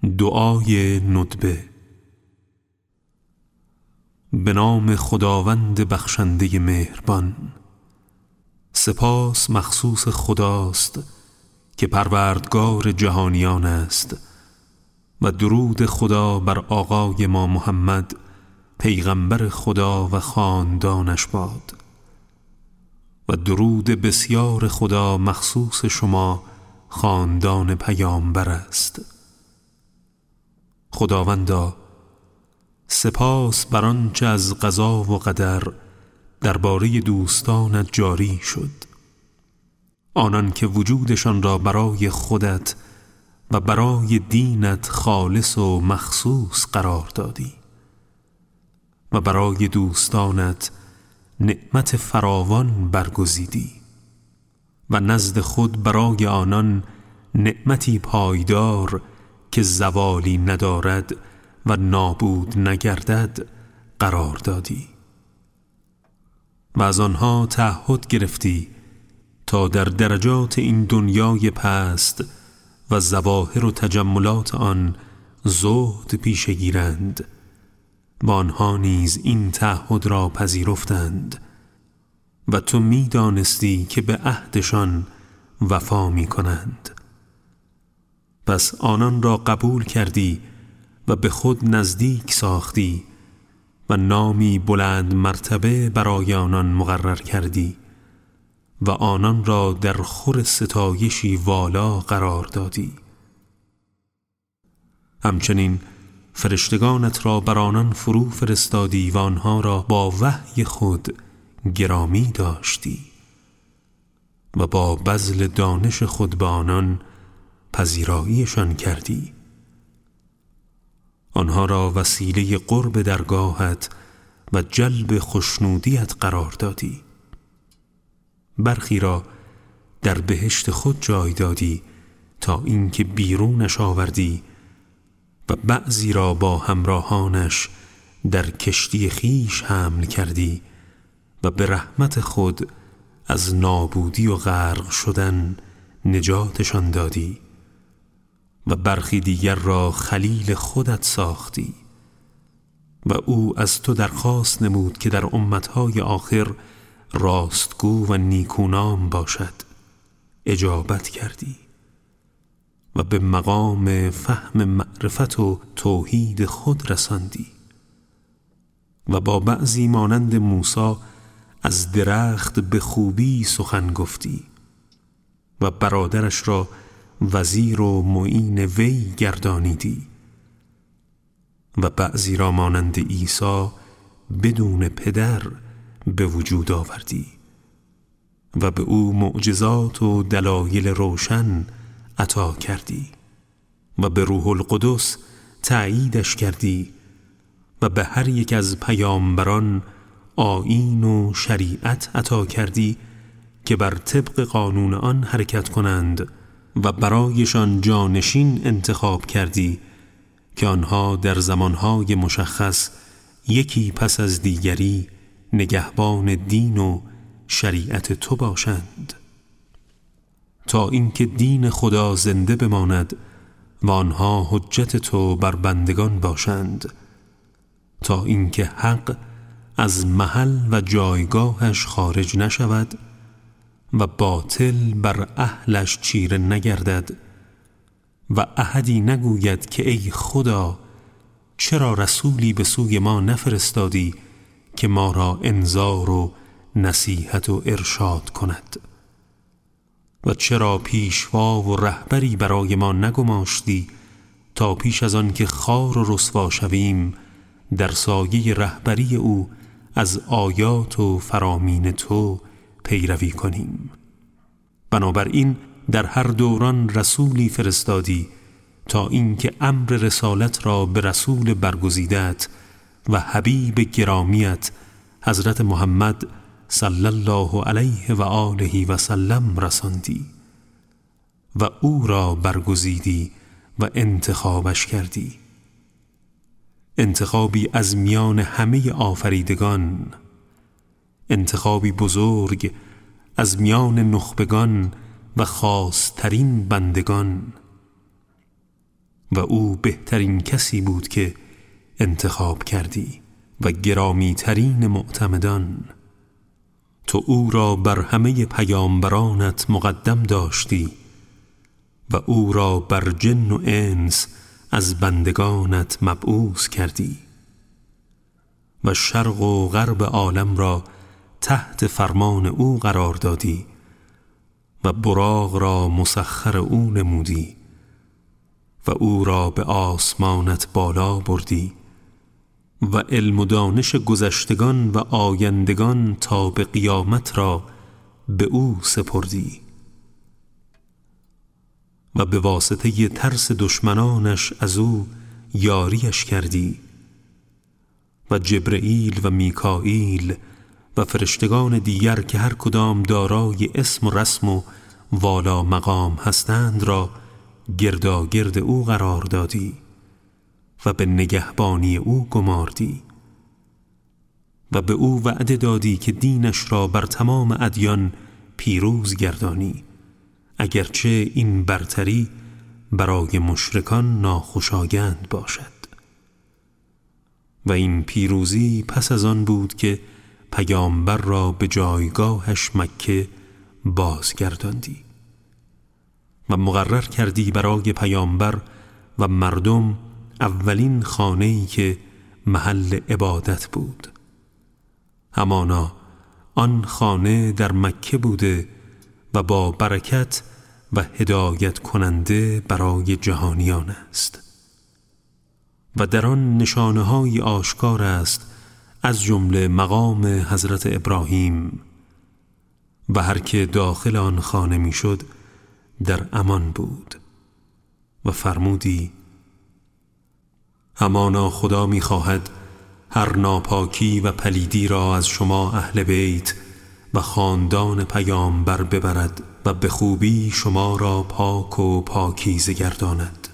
دعای ندبه. به نام خداوند بخشنده مهربان. سپاس مخصوص خداست که پروردگار جهانیان است و درود خدا بر آقای ما محمد پیغمبر خدا و خاندانش باد و درود بسیار خدا مخصوص شما خاندان پیامبر است. خداوندا، سپاس بر آنچه از قضا و قدر درباره دوستانت جاری شد، آنان که وجودشان را برای خودت و برای دینت خالص و مخصوص قرار دادی و برای دوستانت نعمت فراوان برگزیدی و نزد خود برای آنان نعمتی پایدار که زوالی ندارد و نابود نگردد قرار دادی و از آنها تعهد گرفتی تا در درجات این دنیای پست و ظواهر و تجملات آن زهد پیشه گیرند و آنها نیز این تعهد را پذیرفتند و تو می دانستی که به عهدشان وفا می کنند. پس آنان را قبول کردی و به خود نزدیک ساختی و نامی بلند مرتبه برای آنان مقرر کردی و آنان را در خور ستایشی والا قرار دادی. همچنین فرشتگانت را بر آنان فرو فرستادی و آنها را با وحی خود گرامی داشتی و با بذل دانش خود به آنان پذیراییشان کردی. آنها را وسیله قرب درگاهت و جلب خشنودیت قرار دادی. برخی را در بهشت خود جای دادی تا اینکه بیرونش آوردی و بعضی را با همراهانش در کشتی خیش حمل کردی و به رحمت خود از نابودی و غرق شدن نجاتشان دادی و برخی دیگر را خلیل خودت ساختی و او از تو درخواست نمود که در امتهای آخر راستگو و نیکونام باشد. اجابت کردی و به مقام فهم معرفت و توحید خود رساندی و با بعضی مانند موسی از درخت به خوبی سخن گفتی و برادرش را وزیر و معین وی گردانیدی و بعضی را مانند عیسی بدون پدر به وجود آوردی و به او معجزات و دلایل روشن عطا کردی و به روح القدس تأییدش کردی و به هر یک از پیامبران آیین و شریعت عطا کردی که بر طبق قانون آن حرکت کنند و برایشان جانشین انتخاب کردی که آنها در زمانهای مشخص یکی پس از دیگری نگهبان دین و شریعت تو باشند تا اینکه دین خدا زنده بماند و آنها حجت تو بر بندگان باشند، تا اینکه حق از محل و جایگاهش خارج نشود و باطل بر اهلش چیره نگردد و احدی نگوید که ای خدا چرا رسولی به سوی ما نفرستادی که ما را انذار و نصیحت و ارشاد کند و چرا پیشوا و رهبری برای ما نگماشتی تا پیش از آن که خوار و رسوا شویم در سایه رهبری او از آیات و فرامین تو پیروی کنیم. بنابراین در هر دوران رسولی فرستادی تا اینکه امر رسالت را به رسول برگزیدت و حبیب گرامیت حضرت محمد صلی الله علیه و آله و سلم رساندی و او را برگزیدی و انتخابش کردی، انتخابی از میان همه آفریدگان، انتخابی بزرگ از میان نخبگان و خاصترین بندگان و او بهترین کسی بود که انتخاب کردی و گرامی ترین معتمدان. تو او را بر همه پیامبرانت مقدم داشتی و او را بر جن و انس از بندگانت مبعوث کردی و شرق و غرب عالم را تحت فرمان او قرار دادی و براق را مسخر او نمودی و او را به آسمانت بالا بردی و علم و دانش گذشتگان و آیندگان تا به قیامت را به او سپردی و به واسطه ترس دشمنانش از او یاریش کردی و جبرئیل و میکائیل و فرشتگان دیگر که هر کدام دارای اسم و رسم و والا مقام هستند را گرداگرد او قرار دادی و به نگهبانی او گماردی و به او وعده دادی که دینش را بر تمام ادیان پیروز گردانی، اگرچه این برتری برای مشرکان ناخوشایند باشد. و این پیروزی پس از آن بود که پیامبر را به جایگاهش مکه بازگرداندی و مقرر کردی برای پیامبر و مردم اولین خانه‌ای که محل عبادت بود. همانا آن خانه در مکه بوده و با برکت و هدایت کننده برای جهانیان است و در آن نشانه‌های آشکار است، از جمله مقام حضرت ابراهیم، و هر که داخل آن خانه میشد در امان بود. و فرمودی همانا خدا می‌خواهد هر ناپاکی و پلیدی را از شما اهل بیت و خاندان پیامبر ببرد و به خوبی شما را پاک و پاکیزه گرداند.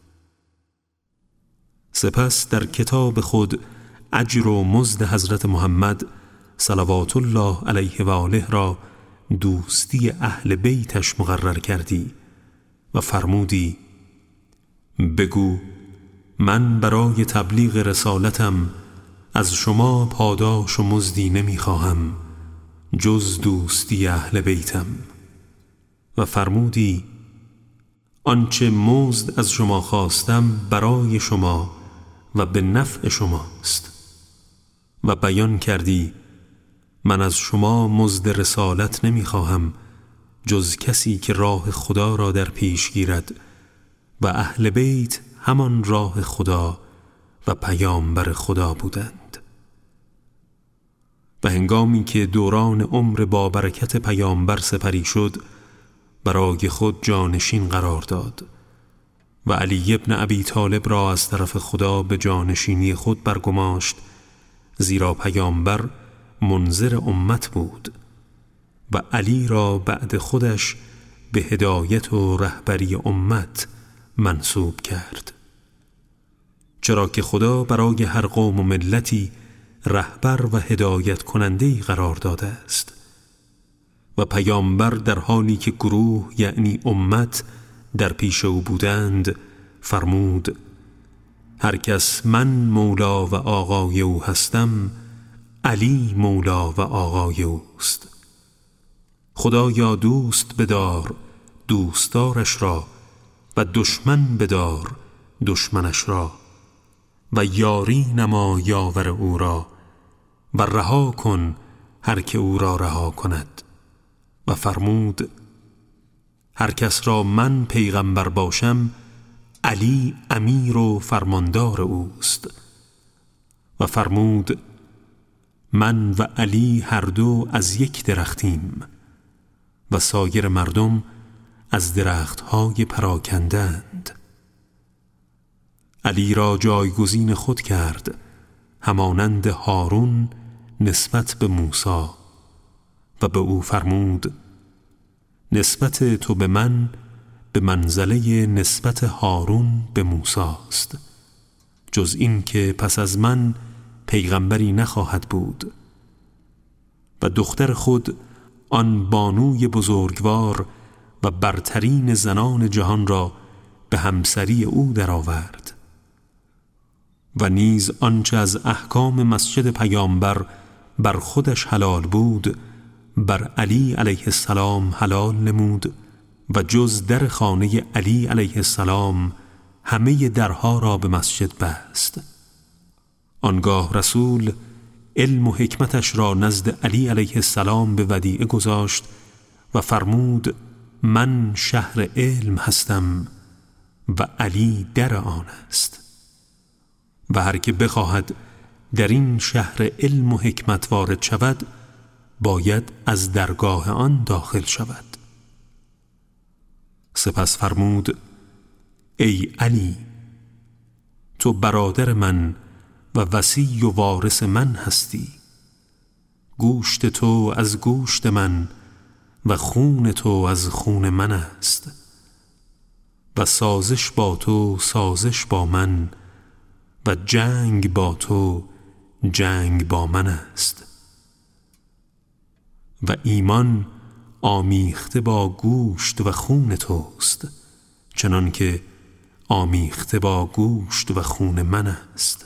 سپس در کتاب خود اجر و مزد حضرت محمد صلوات الله علیه و آله را دوستی اهل بیتش مقرر کردی و فرمودی بگو من برای تبلیغ رسالتم از شما پاداش و مزدی نمیخواهم جز دوستی اهل بیتم. و فرمودی آنچه مزد از شما خواستم برای شما و به نفع شماست. و بیان کردی من از شما مزد رسالت نمیخواهم جز کسی که راه خدا را در پیش گیرد و اهل بیت همان راه خدا و پیامبر خدا بودند. و هنگامی که دوران عمر با برکت پیامبر سپری شد برای خود جانشین قرار داد و علی ابن ابی طالب را از طرف خدا به جانشینی خود برگماشت، زیرا پیامبر منذر امت بود و علی را بعد خودش به هدایت و رهبری امت منصوب کرد، چرا که خدا برای هر قوم و ملتی رهبر و هدایت کننده‌ای قرار داده است. و پیامبر در حالی که گروه یعنی امت در پیش او بودند فرمود هر کس من مولا و آقای او هستم علی مولا و آقای اوست. خدایا دوست بدار دوستدارش را و دشمن بدار دشمنش را و یاری نما یاور او را و رها کن هر که او را رها کند. و فرمود هر کس را من پیغمبر باشم علی امیر و فرماندار اوست. و فرمود من و علی هر دو از یک درختیم و سایر مردم از درختهای پراکنده‌اند. علی را جایگزین خود کرد همانند هارون نسبت به موسی و به او فرمود نسبت تو به من به منزله نسبت هارون به موسی است، جز این که پس از من پیغمبری نخواهد بود. و دختر خود آن بانوی بزرگوار و برترین زنان جهان را به همسری او درآورد. و نیز آنچه از احکام مسجد پیامبر بر خودش حلال بود بر علی علیه السلام حلال نمود و جز در خانه علی علیه السلام همه درها را به مسجد بست. آنگاه رسول علم و حکمتش را نزد علی علیه السلام به ودیعه گذاشت و فرمود من شهر علم هستم و علی در آن است و هر که بخواهد در این شهر علم و حکمت وارد شود باید از درگاه آن داخل شود. سپس فرمود ای علی، تو برادر من و وصی و وارث من هستی. گوشت تو از گوشت من و خون تو از خون من است و سازش با تو سازش با من و جنگ با تو جنگ با من است. و ایمان آمیخته با گوشت و خون توست چنان که آمیخته با گوشت و خون من است.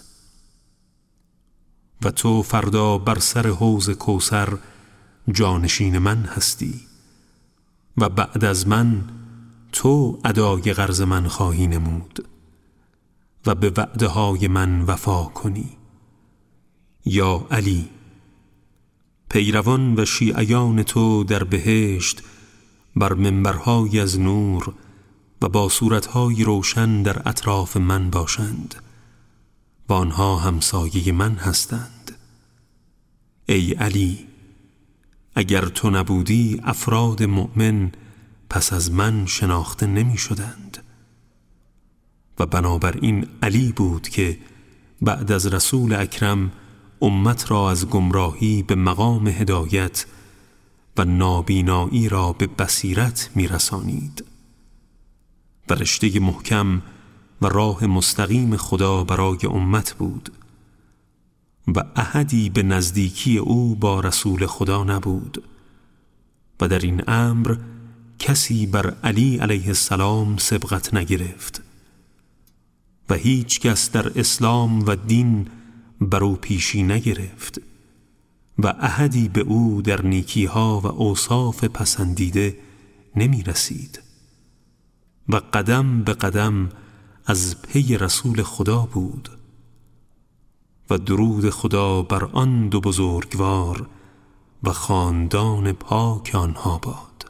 و تو فردا بر سر حوض کوثر جانشین من هستی و بعد از من تو ادای قرض من خواهی نمود و به وعده های من وفا کنی. یا علی، پیروان و شیعیان تو در بهشت بر منبرهای از نور و با صورتهای روشن در اطراف من باشند و آنها همسایه من هستند. ای علی، اگر تو نبودی افراد مؤمن پس از من شناخته نمی شدند. و بنابراین علی بود که بعد از رسول اکرم امت را از گمراهی به مقام هدایت و نابینایی را به بصیرت می رسانید. و رشته محکم و راه مستقیم خدا برای امت بود و احدی به نزدیکی او با رسول خدا نبود و در این امر کسی بر علی علیه السلام سبقت نگرفت و هیچ کس در اسلام و دین بر او پیشی نگرفت و احدی به او در نیکیها و اوصاف پسندیده نمی رسید و قدم به قدم از پی رسول خدا بود. و درود خدا بر آن دو بزرگوار و خاندان پاک آنها باد.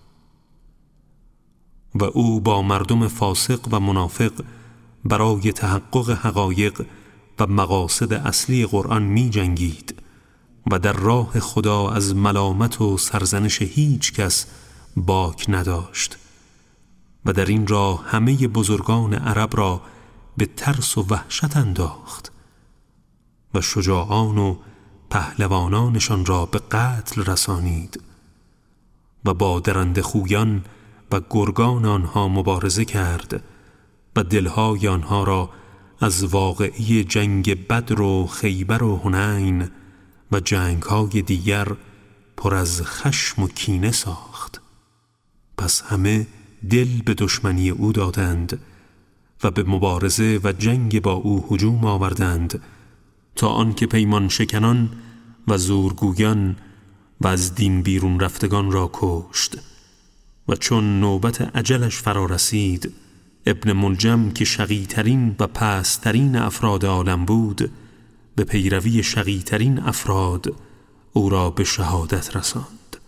و او با مردم فاسق و منافق برای تحقق حقایق و مقاصد اصلی قرآن می جنگید و در راه خدا از ملامت و سرزنش هیچ کس باک نداشت و در این راه همه بزرگان عرب را به ترس و وحشت انداخت و شجاعان و پهلوانانشان را به قتل رسانید و با درنده خویان و گرگان آنها مبارزه کرد و دلهای آنها را از واقعی جنگ بدر و خیبر و حنین و جنگهای دیگر پر از خشم و کینه ساخت. پس همه دل به دشمنی او دادند و به مبارزه و جنگ با او هجوم آوردند تا آنکه پیمان شکنان و زورگویان و از دین بیرون رفتگان را کشت. و چون نوبت اجلش فرا رسید ابن ملجم که شقی‌ترین و پست‌ترین افراد عالم بود به پیروی شقی‌ترین افراد او را به شهادت رساند.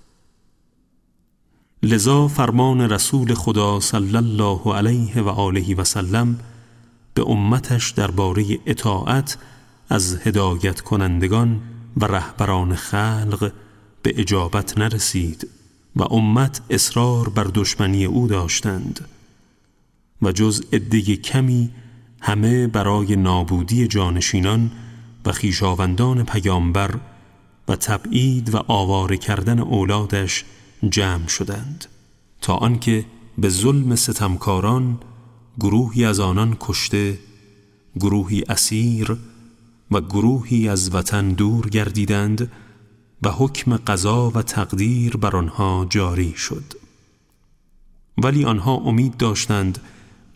لذا فرمان رسول خدا صلی الله علیه و آله و سلم به امتش درباره اطاعت از هدایت کنندگان و رهبران خلق به اجابت نرسید و امت اصرار بر دشمنی او داشتند و جز عده کمی همه برای نابودی جانشینان و خویشاوندان پیامبر و تبعید و آواره کردن اولادش جمع شدند تا آنکه به ظلم ستمکاران گروهی از آنان کشته، گروهی اسیر و گروهی از وطن دور گردیدند و حکم قضا و تقدیر بر آنها جاری شد. ولی آنها امید داشتند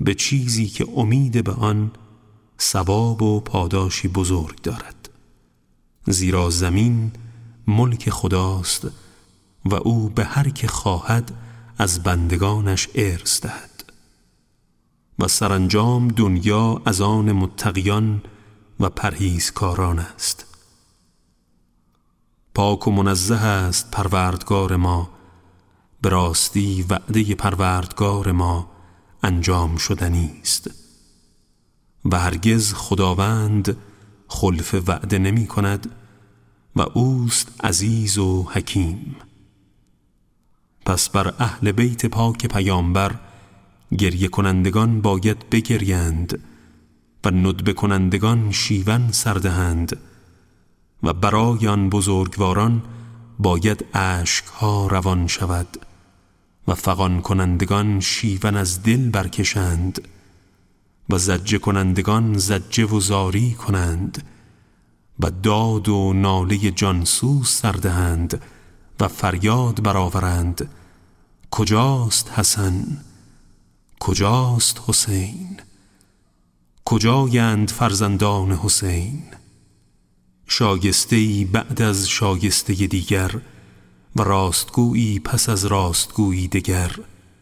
به چیزی که امید به آن ثواب و پاداشی بزرگ دارد. زیرا زمین ملک خداست و او به هر که خواهد از بندگانش ارث دهد و سرانجام دنیا از آن متقیان و پرهیزکاران است. پاک و منزه است پروردگار ما، به راستی وعده پروردگار ما انجام شدنی است و هرگز خداوند خلف وعده نمی کند و اوست عزیز و حکیم. پس بر اهل بیت پاک پیامبر گریه کنندگان باید بگریند و ندبه کنندگان شیون سردهند و برای آن بزرگواران باید اشکها روان شود و فغان کنندگان شیون از دل برکشند و زجه کنندگان زجه و زاری کنند و داد و ناله جانسوز سردهند و فریاد برآورند کجاست حسن؟ کجاست حسین؟ کجایند فرزندان حسین؟ شایسته‌ای بعد از شایسته دیگر و راستگویی پس از راستگویی دگر.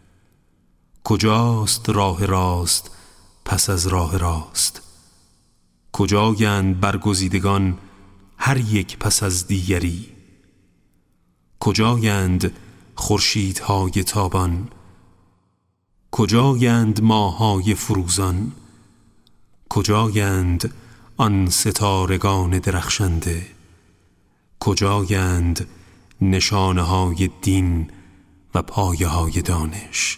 کجاست راه راست پس از راه راست؟ کجایند برگزیدگان هر یک پس از دیگری؟ کجایند خورشیدهای تابان؟ کجایند ماه‌های فروزان؟ کجایند آن ستارگان درخشنده؟ کجایند نشانه‌های دین و پایه‌های دانش؟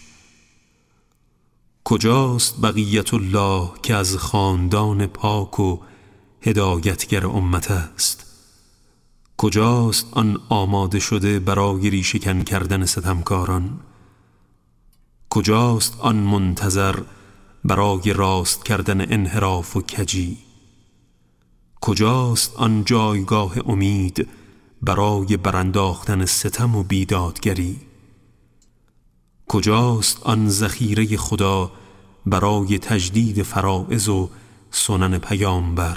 کجاست بقیت الله که از خاندان پاک و هدایتگر امت است؟ کجاست آن آماده شده برای ریشه‌کن کردن ستمکاران؟ کجاست آن منتظر برای راست کردن انحراف و کجی؟ کجاست آن جایگاه امید برای برانداختن ستم و بیدادگری؟ کجاست آن ذخیره خدا برای تجدید فرائض و سنن پیامبر؟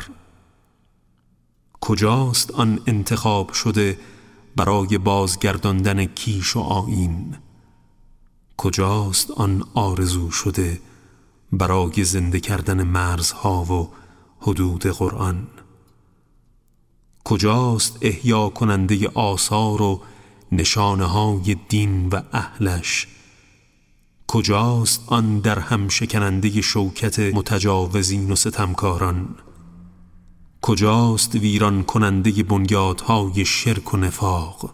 کجاست آن انتخاب شده برای بازگرداندن کیش و آیین؟ کجاست آن آرزو شده برای زنده کردن مرزها و حدود قرآن؟ کجاست احیا کننده آثار و نشانه‌های دین و اهلش؟ کجاست آن در هم شکننده شوکت متجاوزین و ستمکاران؟ کجاست ویران کننده بنیادهای شرک و نفاق؟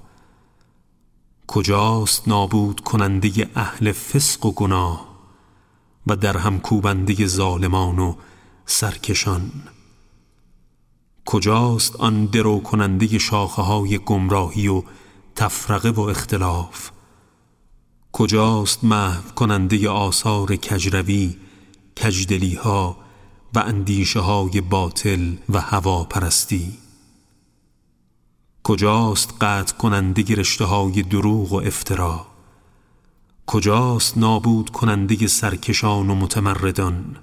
کجاست نابود کننده اهل فسق و گناه و در هم کوبنده ظالمان و سرکشان؟ کجاست آن درو کننده شاخه های گمراهی و تفرقه و اختلاف؟ کجاست محو کننده آثار کجروی، کجدلی ها و اندیشه های باطل و هواپرستی؟ کجاست قطع کننده رشته های دروغ و افترا؟ کجاست نابود کننده سرکشان و متمردان؟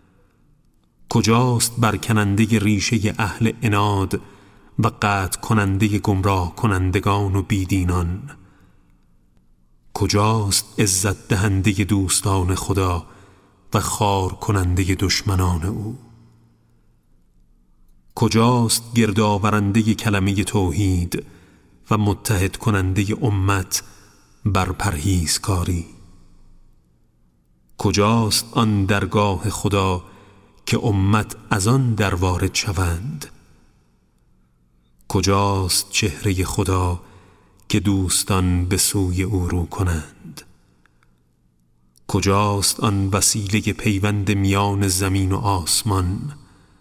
کجاست برکننده ریشه اهل عناد و قطع کننده گمراه کنندگان و بیدینان؟ کجاست عزت دهنده دوستان خدا و خار کننده دشمنان او؟ کجاست گردآورنده کلمه توحید و متحد کننده امت بر پرهیزکاری؟ کجاست آن درگاه خدا که امت از آن در وارد شوند؟ کجاست چهره خدا که دوستان به سوی او رو کنند؟ کجاست آن وسیله پیوند میان زمین و آسمان؟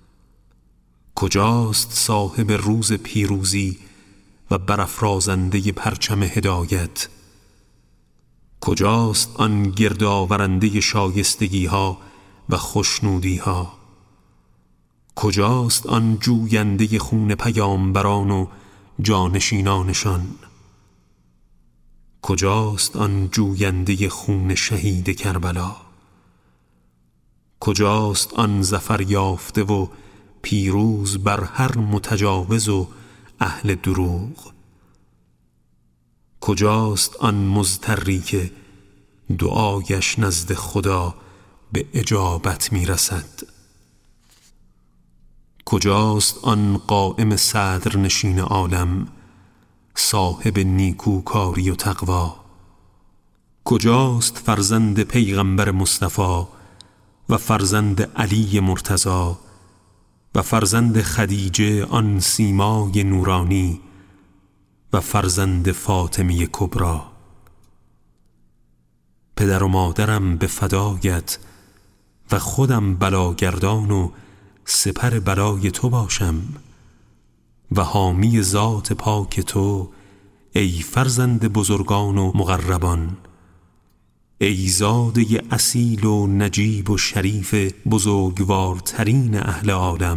کجاست صاحب روز پیروزی و برافرازنده پرچم هدایت؟ کجاست آن گردآورنده شایستگی ها و خوشنودی ها؟ کجاست آن جوینده خون پیامبران و جانشینانشان؟ کجاست آن جوینده خون شهید کربلا؟ کجاست آن ظفر یافته و پیروز بر هر متجاوز و اهل دروغ؟ کجاست آن مضطری که دعایش نزد خدا به اجابت میرسد؟ کجاست آن قائم صدر نشین عالم صاحب نیکوکاری و تقوا؟ کجاست فرزند پیغمبر مصطفی و فرزند علی مرتضی و فرزند خدیجه آن سیمای نورانی و فرزند فاطمه کبری؟ پدر و مادرم به فدایت و خودم بلاگردان و سپر بلای تو باشم و حامی ذات پاک تو ای فرزند بزرگان و مقربان، ای زاده اصیل و نجیب و شریف بزرگوارترین اهل عالم،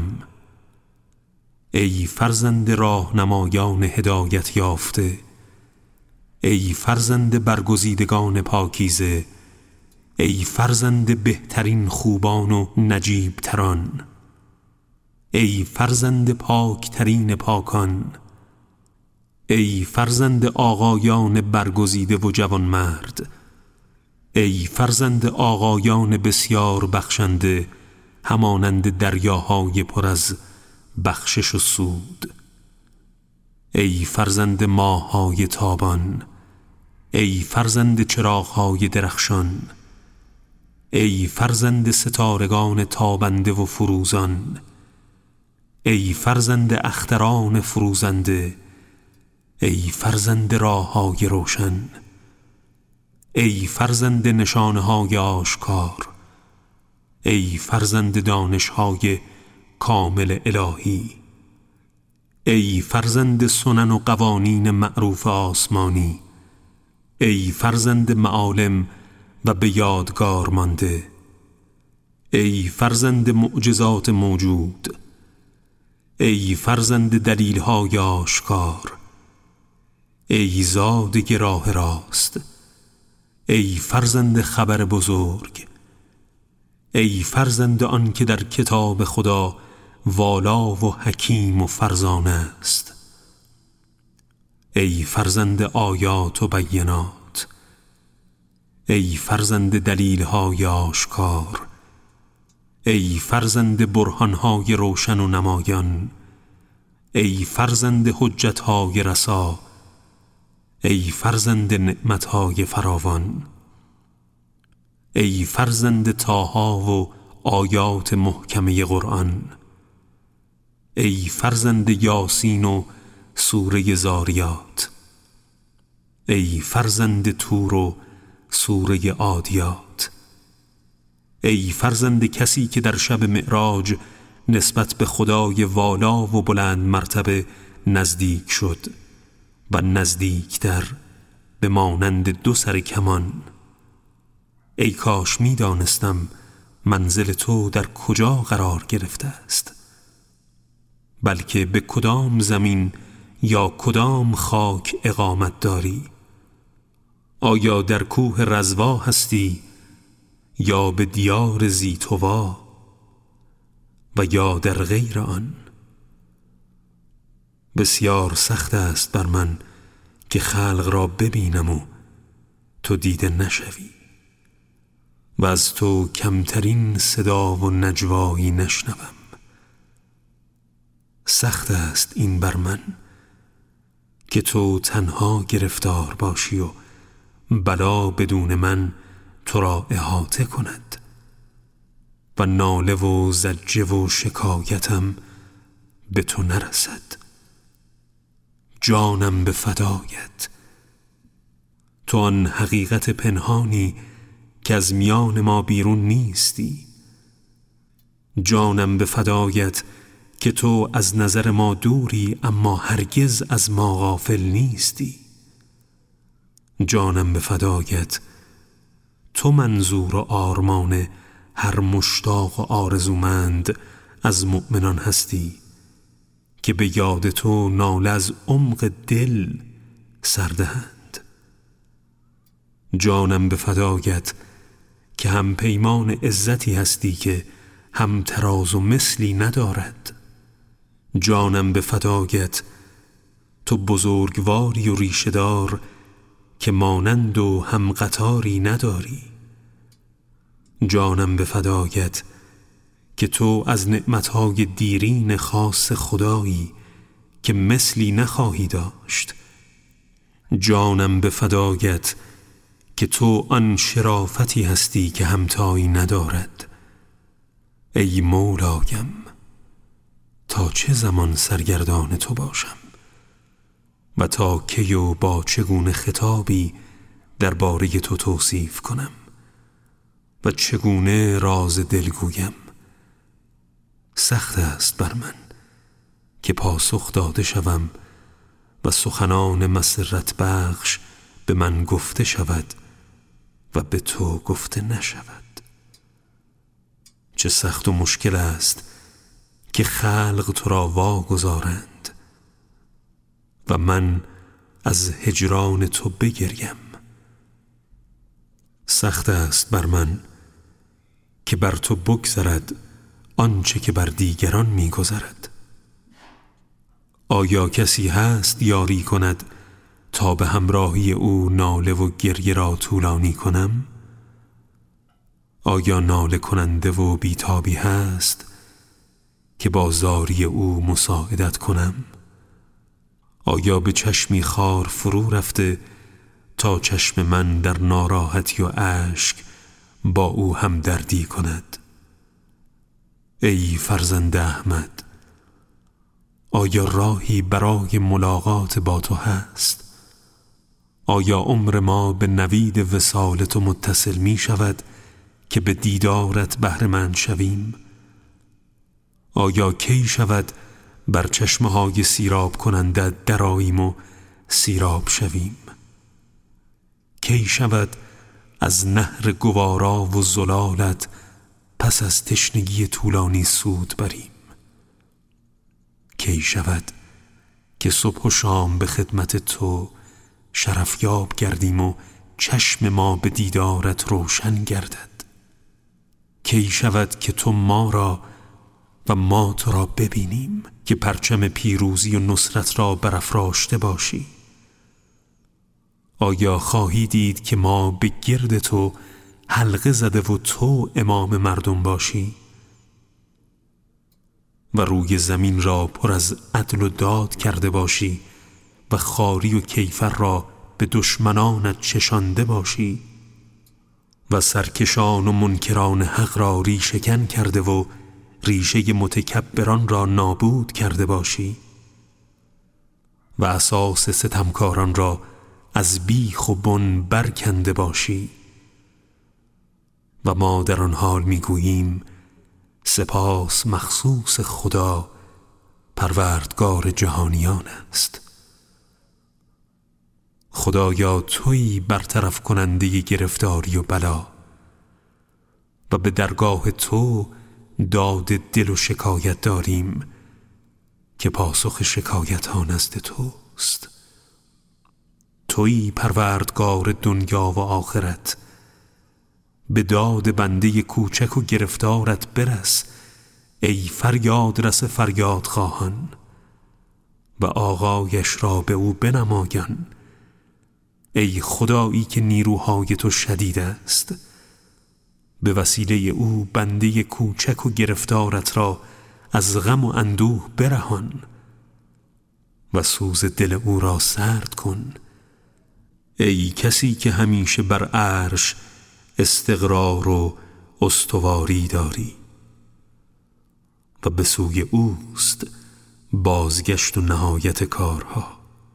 ای فرزند راهنمایان هدایت یافته، ای فرزند برگزیدگان پاکیزه، ای فرزند بهترین خوبان و نجیب تران، ای فرزند پاکترین پاکان، ای فرزند آقایان برگزیده و جوانمرد، ای فرزند آقایان بسیار بخشنده همانند دریاهای پر از بخشش و سود، ای فرزند ماه‌های تابان، ای فرزند چراغ‌های درخشان، ای فرزند ستارگان تابنده و فروزان، ای فرزند اختران فروزنده، ای فرزند راه‌های روشن، ای فرزند نشانه‌های آشکار، ای فرزند دانش‌های کامل الهی، ای فرزند سنن و قوانین معروف آسمانی، ای فرزند معالم و به یادگار مانده، ای فرزند معجزات موجود، ای فرزند دلیل‌های آشکار، ای زاده راه راست، ای فرزند خبر بزرگ، ای فرزند آن که در کتاب خدا والا و حکیم و فرزانه است، ای فرزند آیات و بینات، ای فرزند دلیل‌های آشکار، ای فرزند برهان‌های روشن و نمایان، ای فرزند حجت‌های رسا، ای فرزند نعمت‌های فراوان، ای فرزند طه و آیات محکمه قرآن، ای فرزند یاسین و سوره زاریات، ای فرزند طور و سوره عادیات، ای فرزند کسی که در شب معراج نسبت به خدای والا و بلند مرتبه نزدیک شد و نزدیکتر به مانند دو سر کمان. ای کاش می دانستم منزل تو در کجا قرار گرفته است، بلکه به کدام زمین یا کدام خاک اقامت داری. آیا در کوه رزوا هستی یا به دیار زیتوا و یا در غیر آن؟ بسیار سخت است بر من که خلق را ببینم و تو دیده نشوی و از تو کمترین صدا و نجوایی نشنوم. سخت است این بر من که تو تنها گرفتار باشی و بلا بدون من تو را احاطه کند و ناله و زجه و شکایتم به تو نرسد. جانم به فدایت، تو آن حقیقت پنهانی که از میان ما بیرون نیستی. جانم به فدایت که تو از نظر ما دوری اما هرگز از ما غافل نیستی. جانم به فدایت، تو منظور و آرمان هر مشتاق و آرزومند از مؤمنان هستی که به یاد تو ناله از عمق دل سردهند. جانم به فدایت که هم پیمان عزتی هستی که هم تراز و مثلی ندارد. جانم به فدایت تو بزرگواری و ریشه‌دار که مانند و هم قطاری نداری. جانم به فدایت که تو از نعمتهای دیرین خاص خدایی که مثلی نخواهی داشت. جانم به فدایت که تو آن شرافتی هستی که همتایی ندارد. ای مولایم، تا چه زمان سرگردان تو باشم و تا کی و با چگونه خطابی درباره تو توصیف کنم و چگونه راز دل گویم. سخت است بر من که پاسخ داده شوم و سخنان مسرت بخش به من گفته شود و به تو گفته نشود. چه سخت و مشکل است که خلق تو را واگذارند و من از هجران تو بگریم. سخت است بر من که بر تو بگذرد آنچه که بر دیگران می‌گذرد. آیا کسی هست یاری کند تا به همراهی او ناله و گریه را طولانی کنم؟ آیا ناله کننده و بیتابی هست که با زاری او مساعدت کنم؟ آیا به چشمی خار فرو رفته تا چشم من در ناراحتی و اشک با او هم دردی کند؟ ای فرزند احمد، آیا راهی برای ملاقات با تو هست؟ آیا عمر ما به نوید وصال تو متصل می شود که به دیدارت بهره‌مند شویم؟ آیا کی شود بر چشمهای سیراب کننده درآییم و سیراب شویم؟ کی شود از نهر گوارا و زلالت پس از تشنگی طولانی سود بریم؟ کی شود که صبح و شام به خدمت تو شرفیاب گردیم و چشم ما به دیدارت روشن گردد؟ کی شود که تو ما را و ما تو را ببینیم که پرچم پیروزی و نصرت را برافراشته باشی؟ آیا خواهی دید که ما به گرد تو حلقه زده و تو امام مردم باشی و روی زمین را پر از عدل و داد کرده باشی و خواری و کیفر را به دشمنانت چشانده باشی و سرکشان و منکران حق را ریشه‌کن کرده و ریشه متکبران را نابود کرده باشی و اساس ستمکاران را از بیخ و بن برکنده باشی؟ و ما در آن حال میگوییم سپاس مخصوص خدا پروردگار جهانیان است. خدایا تویی برطرف کننده گرفتاری و بلا و به درگاه تو داد دل و شکایت داریم که پاسخ شکایت ها نزد توست. تویی پروردگار دنیا و آخرت. به داد بنده کوچک و گرفتارت برس ای فریاد رس فریاد خواهان و آغایش را به او بنمایان. ای خدایی که نیروهای تو شدید است، به وسیله او بنده کوچک و گرفتارت را از غم و اندوه برهان و سوز دل او را سرد کن. ای کسی که همیشه بر عرش استقرار و استواری داری و به سوی اوست بازگشت و نهایت کارها.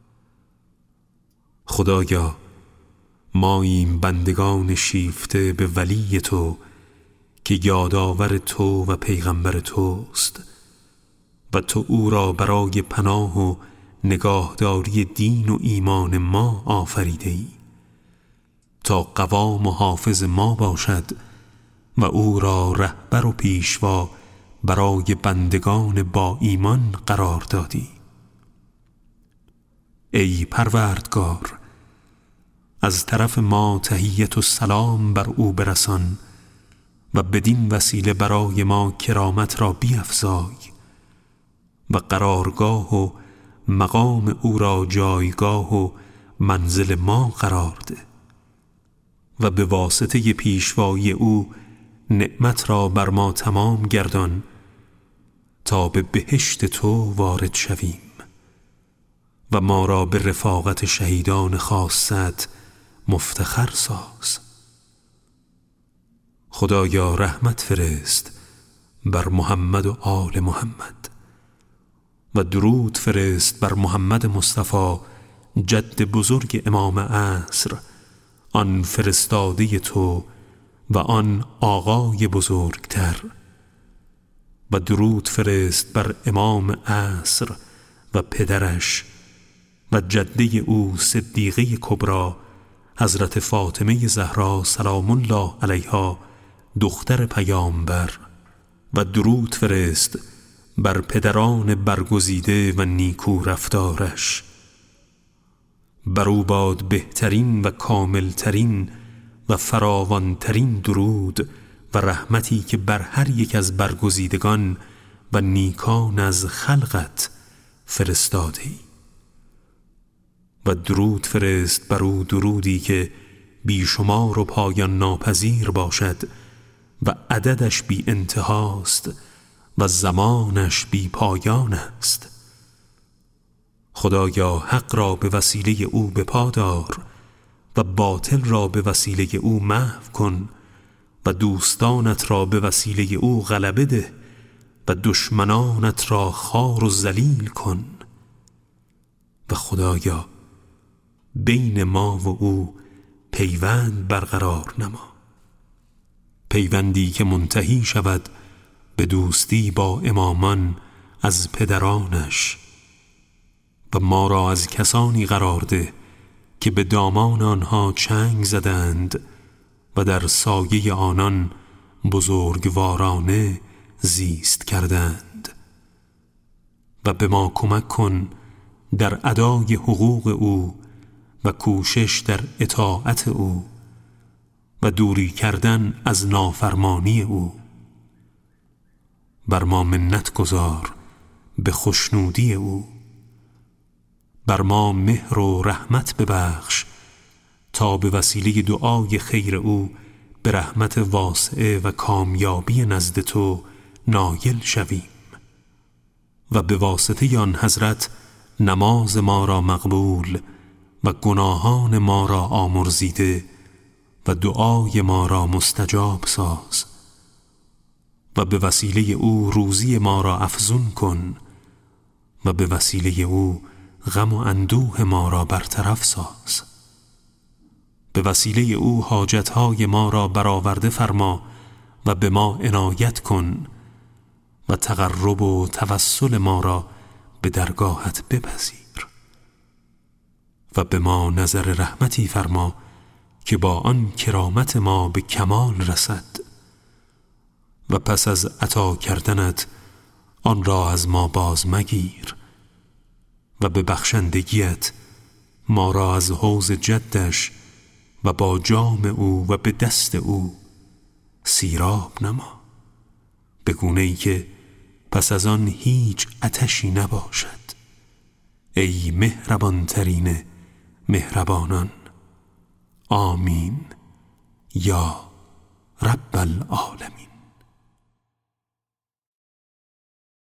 خدایا ماییم بندگان شیفته به ولی تو که یادآور تو و پیغمبر توست و تو او را برای پناه و نگاهداری دین و ایمان ما آفریده ای تا قوام و حافظ ما باشد و او را رهبر و پیشوا برای بندگان با ایمان قرار دادی. ای پروردگار، از طرف ما تحیت و سلام بر او برسان و بدین وسیله برای ما کرامت را بیفزای و قرارگاه و مقام او را جایگاه و منزل ما قرار ده و به واسطه پیشوایی او نعمت را بر ما تمام گردان تا به بهشت تو وارد شویم و ما را به رفاقت شهیدان خاصت مفتخر ساز. خدایا رحمت فرست بر محمد و آل محمد و درود فرست بر محمد مصطفی جد بزرگ امام عصر، آن فرستاده تو و آن آقای بزرگتر، و درود فرست بر امام عصر و پدرش و جده او صدیقه کبری حضرت فاطمه زهرا سلام الله علیها دختر پیامبر، و درود فرست بر پدران برگزیده و نیکو رفتارش. بر او باد بهترین و کاملترین و فراوانترین درود و رحمتی که بر هر یک از برگزیدگان و نیکان از خلقت فرستاده‌ای. و درود فرست بر او درودی که بیشمار و پایان ناپذیر باشد و عددش بی انتهاست و زمانش بی پایان است. خدایا حق را به وسیله او بپادار و باطل را به وسیله او محو کن و دوستانت را به وسیله او غلبه ده و دشمنانت را خوار و ذلیل کن. و خدایا بین ما و او پیوند برقرار نما، پیوندی که منتهی شود به دوستی با امامان از پدرانش، و ما را از کسانی قرار ده که به دامان آنها چنگ زدند و در سایه آنان بزرگوارانه زیست کردند. و به ما کمک کن در ادای حقوق او و کوشش در اطاعت او و دوری کردن از نافرمانی او. بر ما منت گذار به خوشنودی او، بر ما مهر و رحمت ببخش تا به وسیله دعای خیر او به رحمت واسعه و کامیابی نزد تو نایل شویم و به واسطه آن حضرت نماز ما را مقبول و گناهان ما را آمرزیده و دعای ما را مستجاب ساز و به وسیله او روزی ما را افزون کن و به وسیله او غم و اندوه ما را برطرف ساز. به وسیله او حاجتهای ما را برآورده فرما و به ما عنایت کن و تقرب و توسل ما را به درگاهت بپذیر و به ما نظر رحمتی فرما که با آن کرامت ما به کمال رسد و پس از عطا کردنت آن را از ما باز مگیر و به بخشندگیت ما را از حوض جدش و با جام او و به دست او سیراب نما، به گونه‌ای که پس از آن هیچ آتشی نباشد، ای مهربان ترین مهربانان. آمین یا رب العالمین.